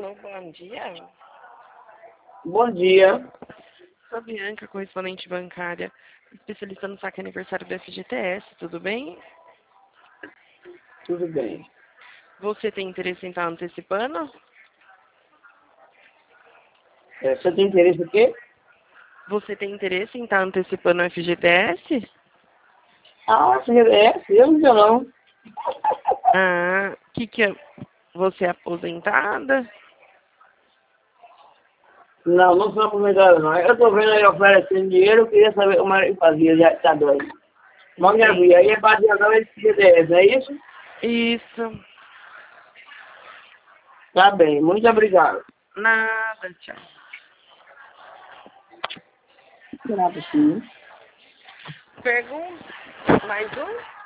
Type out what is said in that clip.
Alô, bom dia. Bom dia. Sou Bianca, correspondente bancária, especialista no saque aniversário do FGTS, tudo bem? Tudo bem. Você tem interesse em estar antecipando? Você tem interesse em quê? Você tem interesse em estar antecipando o FGTS? Eu não. Ah, que é? Você é aposentada? Não, não sou aposentado, não. Eu tô vendo aí oferecendo dinheiro, eu queria saber como é que fazia, já tá doido. Não me havia, aí é para adiantar esse CDS, é isso? Isso. Tá bem, muito obrigado. Nada, tchau. Será possível? Pergunta? Mais um?